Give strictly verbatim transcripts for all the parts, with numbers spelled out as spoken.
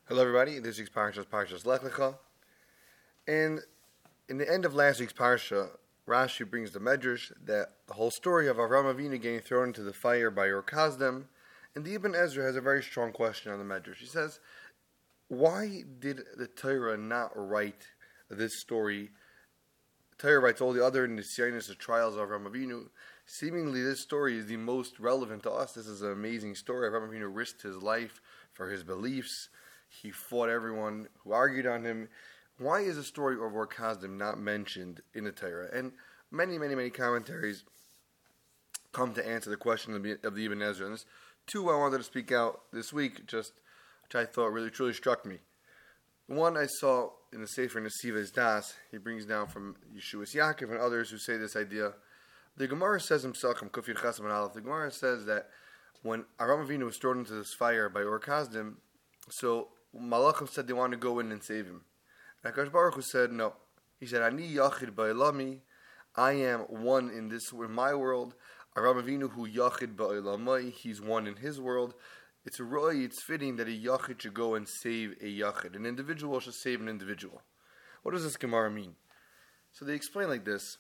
Hello, everybody. This week's parsha is Parshas Lech Lecha, and in the end of last week's parsha, Rashi brings the medrash that the whole story of Avraham Avinu getting thrown into the fire by Ur Kasdim, and the Ibn Ezra has a very strong question on the medrash. He says, "Why did the Torah not write this story?" The Torah writes all the other nisyanis, the trials of Avraham Avinu. Seemingly, this story is the most relevant to us. This is an amazing story. Avraham Avinu risked his life for his beliefs. He fought everyone who argued on him. Why is the story of Ur Kasdim not mentioned in the Torah? And many, many, many commentaries come to answer the question of the, of the Ibn Ezra. And there's two I wanted to speak out this week, just which I thought really truly struck me. One I saw in the Sefer Nesivas Das. He brings down from Yeshuas Yaakov and others who say this idea. The Gemara says himself, the Gemara says that when Avraham Avinu was thrown into this fire by Ur Kasdim, so Malachim said they want to go in and save him. And HaKadosh Baruch Hu said no. He said, Ani Yachid Ba'ilami, I am one in this in my world. Avraham Avinu hu Yachid Ba'ilamai, he's one in his world. It's a roy, it's fitting that a Yachid should go and save a Yachid. An individual should save an individual. What does this Gemara mean? So they explain like this.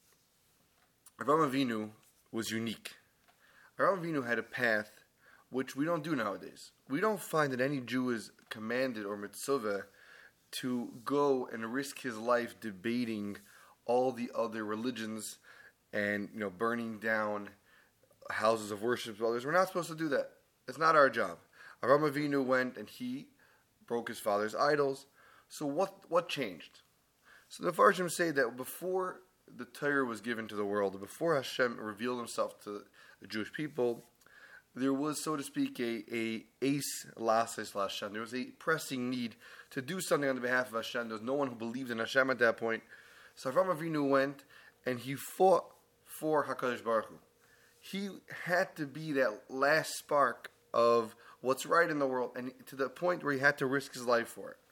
Avraham Avinu was unique. Avraham Avinu had a path which we don't do nowadays. We don't find that any Jew is commanded or mitzvah to go and risk his life debating all the other religions and, you know, burning down houses of worship of others. We're not supposed to do that. It's not our job. Avraham Avinu went and he broke his father's idols. So what what changed? So the Farshim say that before the Torah was given to the world, before Hashem revealed himself to the Jewish people, there was, so to speak, a, a ace lases Hashem. There was a pressing need to do something on the behalf of Hashem. There was no one who believed in Hashem at that point. So Avraham Avinu went and he fought for HaKadosh Baruch Hu. He had to be that last spark of what's right in the world, and to the point where he had to risk his life for it.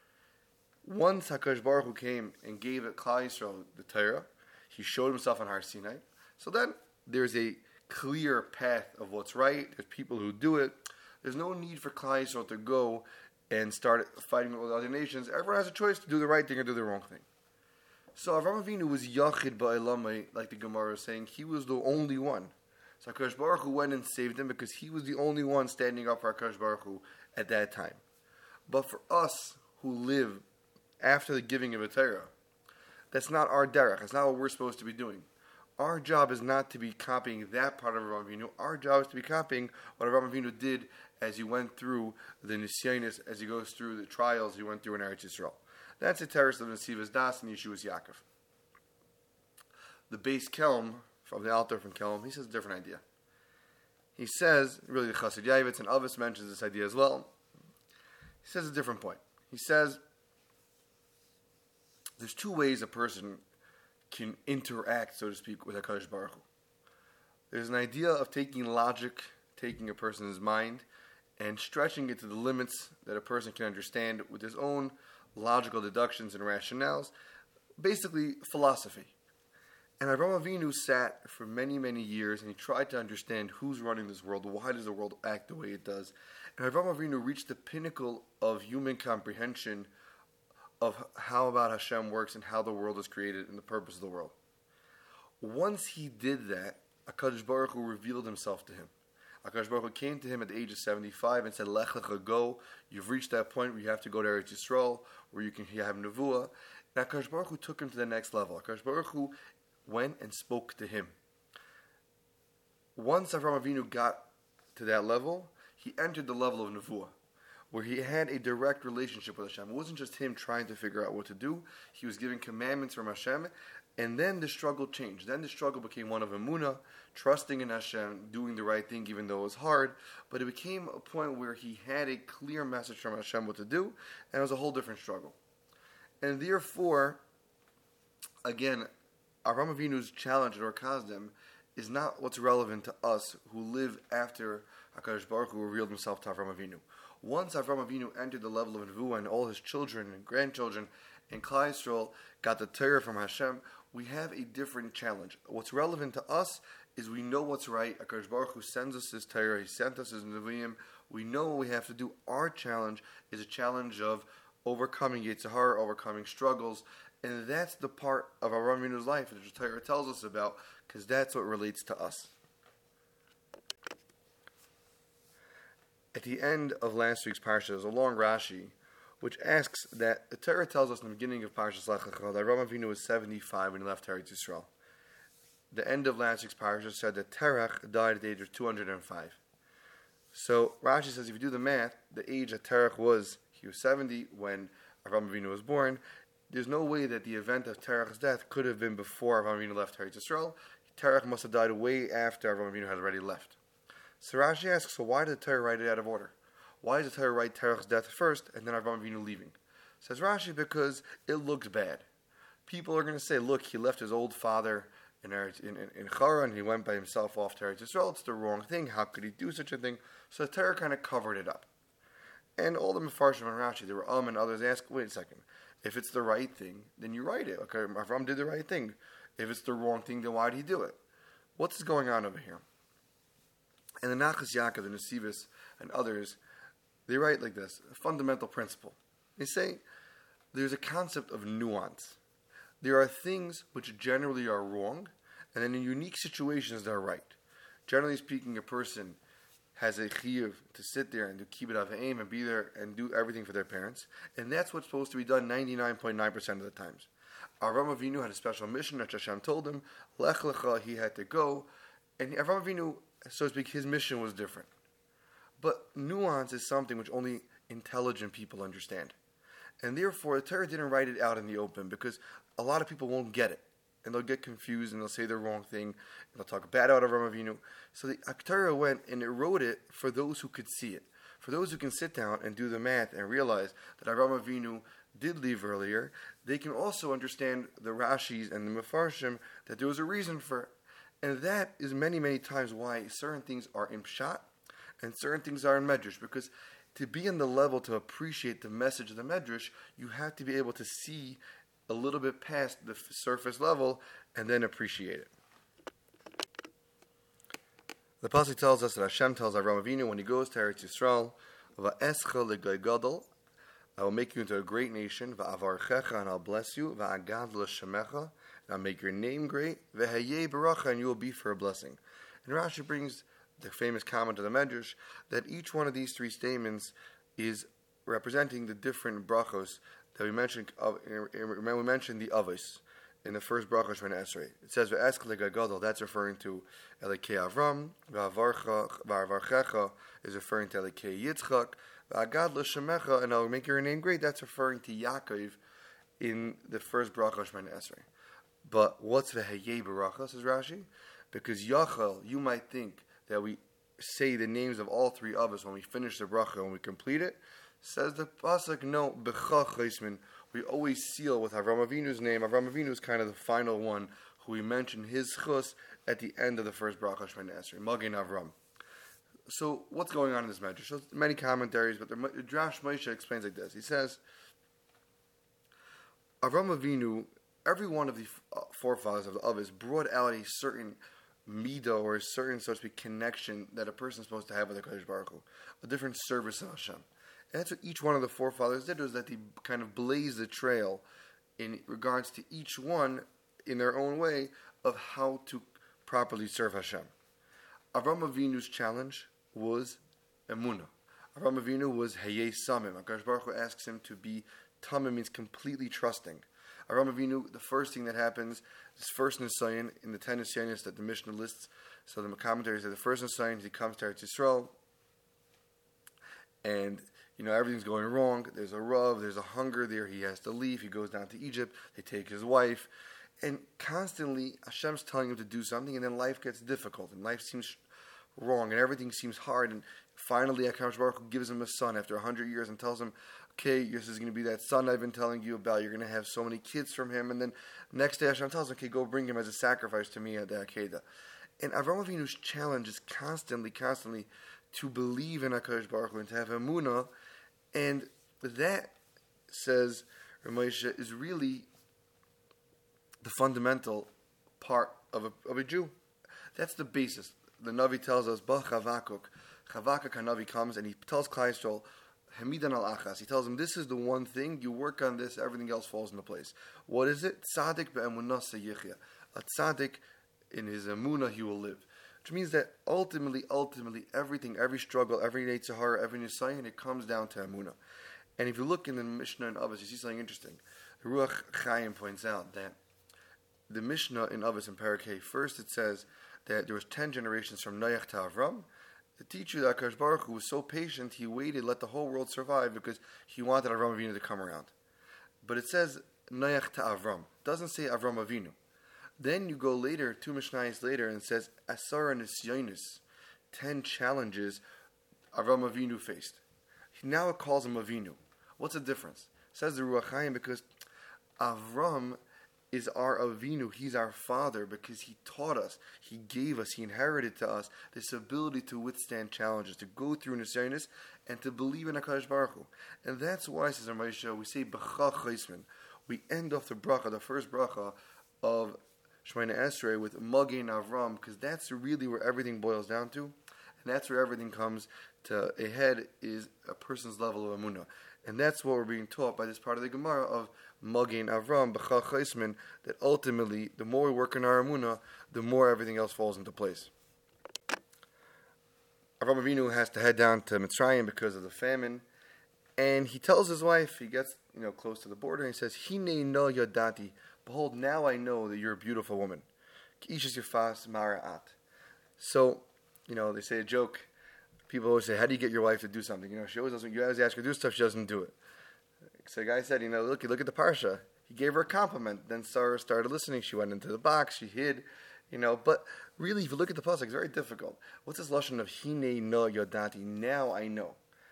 Once HaKadosh Baruch Hu came and gave it Klal Yisrael the Torah, he showed himself on Har Sinai. So then there's a clear path of what's right. There's people who do it. There's no need for Klal Yisrael to go and start fighting with other nations. Everyone has a choice to do the right thing or do the wrong thing. So Avraham Avinu was Yachid Ba'ilamai, like the Gemara is saying. He was the only one. So HaKadosh Baruch Hu went and saved him because he was the only one standing up for HaKadosh Baruch Hu at that time. But for us who live after the giving of a Torah, that's not our derech. That's not what we're supposed to be doing. Our job is not to be copying that part of Avraham Avinu. Our job is to be copying what Avraham Avinu did as he went through the Nisyanis, as he goes through the trials he went through in Eretz Yisrael. That's the terrace of Nesivas Das and Yeshuas Yaakov. The base Kelm, from the Alter from Kelm, he says a different idea. He says, really the Chassid Yavitz and Avis mentions this idea as well. He says a different point. He says, there's two ways a person can interact, so to speak, with HaKadosh Baruch Hu. There's an idea of taking logic, taking a person's mind, and stretching it to the limits that a person can understand with his own logical deductions and rationales, basically philosophy. And Avraham Avinu sat for many, many years, and he tried to understand who's running this world, why does the world act the way it does. And Avraham Avinu reached the pinnacle of human comprehension of how about Hashem works and how the world is created and the purpose of the world. Once he did that, HaKadosh Baruch Hu revealed himself to him. HaKadosh Baruch Hu came to him at the age of seventy-five and said, Lech Lecha, go. You've reached that point where you have to go to Eretz Yisrael, where you can have Nevuah. And HaKadosh Baruch Hu took him to the next level. HaKadosh Baruch Hu went and spoke to him. Once Avraham Avinu got to that level, he entered the level of Nevuah, where he had a direct relationship with Hashem. It wasn't just him trying to figure out what to do. He was giving commandments from Hashem, and then the struggle changed. Then the struggle became one of emunah, trusting in Hashem, doing the right thing even though it was hard. But it became a point where he had a clear message from Hashem what to do, and it was a whole different struggle. And therefore, again, Avraham Avinu's challenge at Ur Kasdim is not what's relevant to us who live after HaKadosh Baruch Hu revealed himself to Avraham Avinu. Once Avraham Avinu entered the level of Nevuah and all his children and grandchildren and Klal Yisrael got the Torah from Hashem, we have a different challenge. What's relevant to us is we know what's right. HaKadosh Baruch Hu sends us His Torah. He sent us His Nevi'im. We know what we have to do. Our challenge is a challenge of overcoming Yetzer Hara, overcoming struggles. And that's the part of Avraham Avinu's life that the Torah tells us about, because that's what relates to us. At the end of last week's parsha, there's a long Rashi, which asks that the Torah tells us in the beginning of Parshas Lech Lecha that Avraham Avinu was seventy-five when he left Eretz Yisrael. The end of last week's parsha said that Terach died at the age of two hundred five. So Rashi says if you do the math, the age that Terach was, he was seventy when Avraham Avinu was born. There's no way that the event of Terach's death could have been before Avraham Avinu left Eretz Yisrael. Terach must have died way after Avraham Avinu had already left. So Rashi asks, so why did the Torah write it out of order? Why does the Torah write Terach's death first and then Avraham Avinu leaving? Says Rashi, because it looks bad. People are going to say, look, he left his old father in Eretz, in, in, in Haran, and he went by himself off to Eretz Yisrael. It's the wrong thing. How could he do such a thing? So the Torah kind of covered it up. And all the Mefarshim and Rashi, there were Um and others ask, wait a second, if it's the right thing, then you write it. Okay, Avraham did the right thing. If it's the wrong thing, then why did he do it? What's going on over here? And the Nachas Yaakov, the Nesivis, and others, they write like this, a fundamental principle. They say there's a concept of nuance. There are things which generally are wrong, and then in unique situations they're right. Generally speaking, a person has a chiyuv to sit there and to keep it off aim and be there and do everything for their parents, and that's what's supposed to be done ninety-nine point nine percent of the times. Avraham Avinu had a special mission that Hashem told him, Lech Lecha, he had to go, and Avraham Avinu, so to speak, his mission was different. But nuance is something which only intelligent people understand. And therefore, the Torah didn't write it out in the open because a lot of people won't get it. And they'll get confused and they'll say the wrong thing. And they'll talk bad out of Avraham Avinu. So the Torah went and it wrote it for those who could see it. For those who can sit down and do the math and realize that Avraham Avinu did leave earlier, they can also understand the Rashis and the Mefarshim that there was a reason for it. And that is many, many times why certain things are in Pshat and certain things are in Medrash. Because to be in the level to appreciate the message of the Medrash, you have to be able to see a little bit past the surface level and then appreciate it. The Pasuk tells us that Hashem tells Avraham Avinu when he goes to Eretz Yisrael, Va'escha l'goy gadol, I will make you into a great nation, Va'avarchecha, and I'll bless you, Va'agad l'shemecha, and I'll make your name great, V'hayei baracha, and you will be for a blessing. And Rashi brings the famous comment of the Medrash that each one of these three statements is representing the different brachos that we mentioned. Remember, we mentioned the avos in the first bracha Shemona Esrei. It says ve'esk legagadol. That's referring to Elikei Avram. Va'avarchecha is referring to Elikei Yitzchak. Va'agad l'shemecha, and I'll make your name great. That's referring to Yaakov in the first bracha Shemona Esrei. But what's v'hayei baracha, says Rashi? Because Yachal, you might think that we say the names of all three of us when we finish the bracha, when we complete it. Says the pasuk, no, B'cha Chaismin, we always seal with Avraham Avinu's name. Avraham Avinu is kind of the final one who we mention his chus at the end of the first bracha Shemona Esrei, Magen Avram. So what's going on in this medrash? So many commentaries, but the Drash Moshe explains like this. He says, Avraham Avinu, every one of the forefathers of the Avos brought out a certain midah or a certain, so to speak, connection that a person is supposed to have with the Kadosh Baruch Hu, a different service of Hashem. And that's what each one of the forefathers did, was that they kind of blazed the trail in regards to each one in their own way of how to properly serve Hashem. Avraham Avinu's challenge was emunah. Avraham Avinu was hayei samim. HaKadosh Baruch Hu asks him to be tamim, means completely trusting. Avraham Avinu, the first thing that happens, this first Nisayan in the ten Nisayanis that the Mishnah lists, so the commentaries say the first Nisayan, he comes to Eretz Yisrael, and you know, everything's going wrong. There's a Rav, there's a hunger there. He has to leave. He goes down to Egypt. They take his wife. And constantly, Hashem's telling him to do something, and then life gets difficult, and life seems wrong, and everything seems hard. And finally, HaKadosh Baruch Hu gives him a son after one hundred years and tells him, okay, this is going to be that son I've been telling you about. You're going to have so many kids from him. And then next day, Hashem tells him, okay, go bring him as a sacrifice to me at the Akedah. And Avraham Avinu's challenge is constantly, constantly to believe in HaKadosh Baruch Hu and to have emunah. And that, says Ramosha, is really the fundamental part of a, of a Jew. That's the basis. The Navi tells us, Ba Chavakuk. Chavakuk HaNavi comes and he tells Klal Yisrael, Hamidan al Achas. He tells him, this is the one thing, you work on this, everything else falls into place. What is it? Tzaddik be'emunah seyichya. A tzaddik, in his emunah, he will live. Which means that ultimately, ultimately, everything, every struggle, every Yetzer Hara, every Nisayan, it comes down to emunah. And if you look in the Mishnah and Avos, you see something interesting. The Ruach Chaim points out that the Mishnah in Avos in Perek Hey, first it says that there was ten generations from Noach to Avram. To teach you that HaKadosh Baruch Hu was so patient, he waited, let the whole world survive because he wanted Avram Avinu to come around. But it says Noach to Avram. It doesn't say Avram Avinu. Then you go later, two Mishnayos later, and it says Asara Nisyonis, ten challenges Avram Avinu faced. Now it calls him Avinu. What's the difference? It says the Ruach Chaim because Avram is our Avinu, he's our father because he taught us, he gave us, he inherited to us this ability to withstand challenges, to go through Nisyonis and to believe in HaKadosh Baruch Hu. And that's why, says our Moshe, we say B'cha Chaisman. We end off the bracha, the first bracha of Shemoneh Esrei with Magen Avram, because that's really where everything boils down to, and that's where everything comes to a head, is a person's level of Emunah. And that's what we're being taught by this part of the Gemara of Magen Avram, B'cha Chaisman, that ultimately, the more we work on our Emunah, the more everything else falls into place. Avram Avinu has to head down to Mitzrayim because of the famine, and he tells his wife, he gets you know close to the border, and he says, Hine no yadati, behold, now I know that you're a beautiful woman. K'ishes yifas mara'at. So, you know, they say a joke. People always say, how do you get your wife to do something? You know, she always doesn't, you always ask her to do stuff, she doesn't do it. So the guy said, you know, look, look at the Parsha. He gave her a compliment. Then Sarah started listening. She went into the box. She hid, you know. But really, if you look at the pasuk, it's very difficult. What's this lashon of hine no yodati? Now I know.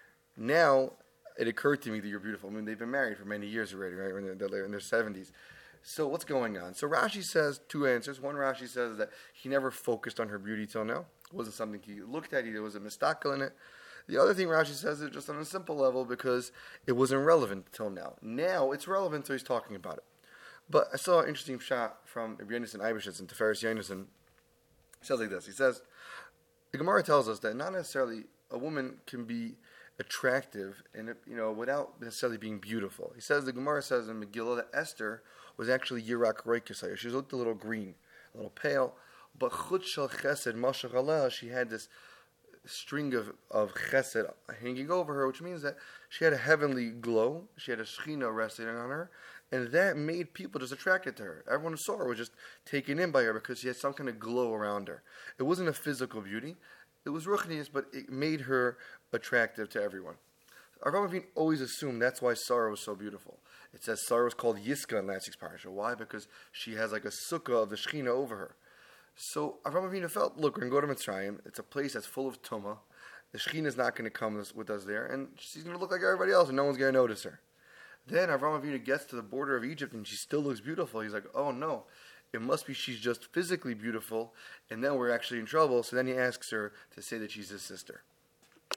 Now it occurred to me that you're beautiful. I mean, they've been married for many years already, right? When they're in their seventies. So what's going on? So Rashi says two answers. One, Rashi says that he never focused on her beauty till now. It wasn't something he looked at. There was a mistakel in it. The other thing Rashi says is just on a simple level because it wasn't relevant till now. Now it's relevant, so he's talking about it. But I saw an interesting shot from Rabbi Yonason Eibeshitz and Tiferes Yonason. He says like this. He says, the Gemara tells us that not necessarily a woman can be attractive and you know without necessarily being beautiful. He says, the Gemara says in Megillah that Esther was actually Yirak Roikasaya. She looked a little green, a little pale, but Chut Shel Chesed Mashach Aleh, she had this string of, of chesed hanging over her, which means that she had a heavenly glow, she had a shechina resting on her, and that made people just attracted to her. Everyone who saw her was just taken in by her because she had some kind of glow around her. It wasn't a physical beauty, it was ruchnius, but it made her attractive to everyone. Avraham Avinu always assumed that's why Sarah was so beautiful. It says Sarah was called Yiska in last week's parasha. Why? Because she has like a sukkah of the shechina over her. So Avraham Avinu felt, look, we're going to go to Mitzrayim. It's a place that's full of tumah. The Shekhinah is not going to come with us there, and she's going to look like everybody else, and no one's going to notice her. Then Avraham Avinu gets to the border of Egypt, and she still looks beautiful. He's like, oh no, it must be she's just physically beautiful, and then we're actually in trouble. So then he asks her to say that she's his sister.